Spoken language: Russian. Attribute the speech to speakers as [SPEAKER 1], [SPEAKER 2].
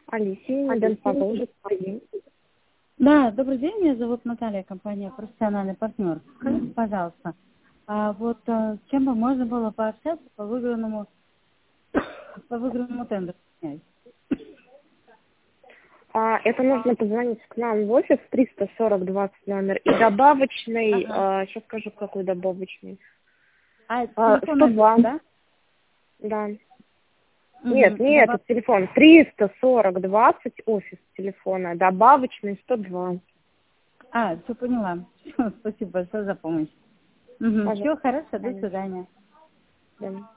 [SPEAKER 1] Алисия, Донпозол,
[SPEAKER 2] Да, добрый день, меня зовут Наталья, компания «Профессиональный партнер». Скажите, пожалуйста, с кем бы можно было пообщаться по выигранному тендеру?
[SPEAKER 1] Это нужно позвонить к нам в офис 340-20 номер и добавочный, сейчас скажу, какой добавочный.
[SPEAKER 2] Телефон
[SPEAKER 1] 102.
[SPEAKER 2] да?
[SPEAKER 1] Да. Нет, это телефон 340-20, офис телефона, добавочный 102.
[SPEAKER 2] Все поняла. Спасибо большое за помощь. Все хорошо, до свидания.
[SPEAKER 1] Да.